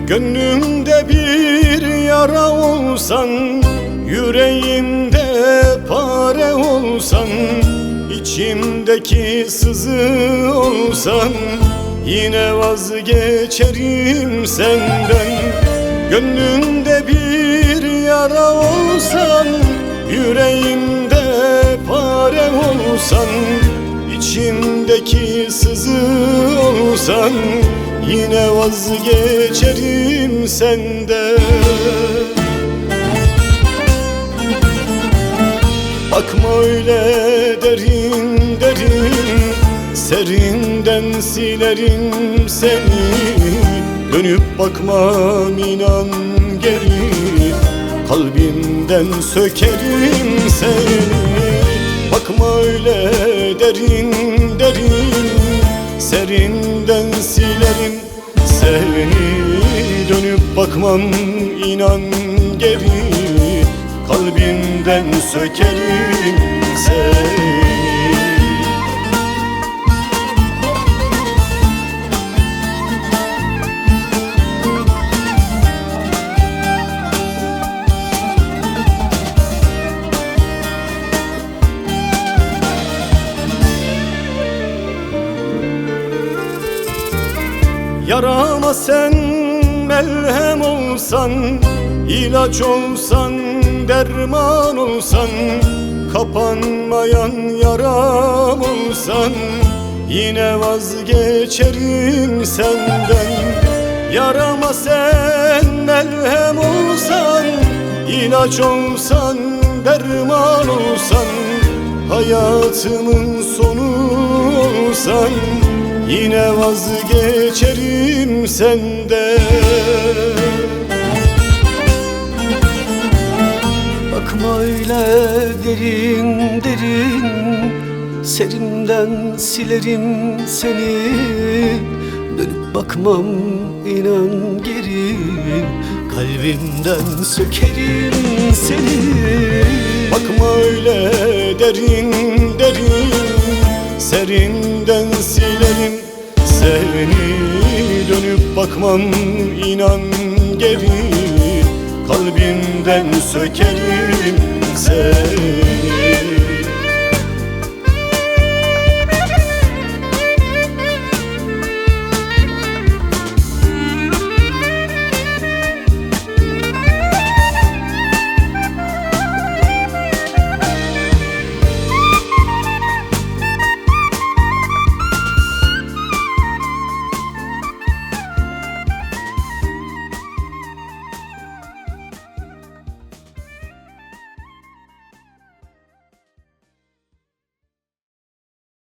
Gönlümde bir yara olsan, yüreğimde pare olsan, içimdeki sızı olsan, yine vazgeçerim senden. Gönlümde bir yara olsan, yüreğimde pare olsan, içimdeki sızı olsan, yine vazgeçerim senden. Bakma öyle derin derin, serinden silerim seni. Dönüp bakmam inan geri, kalbimden sökerim seni. Bakma öyle derin derin, serinden silerim seni. Dönüp bakmam inan geri, kalbimden sökerim seni. Yarama sen melhem olsan, ilaç olsan, derman olsan, kapanmayan yaram olsan, yine vazgeçerim senden. Yarama sen melhem olsan, ilaç olsan, derman olsan, hayatımın sonu olsan, yine vazgeçerim senden. Bakma öyle derin derin, serimden silerim seni. Dönüp bakmam inan geri, kalbimden sökerim seni. Bakma öyle derin derin, serinden silerim seni. Dönüp bakmam inan geri, kalbimden sökerim seni.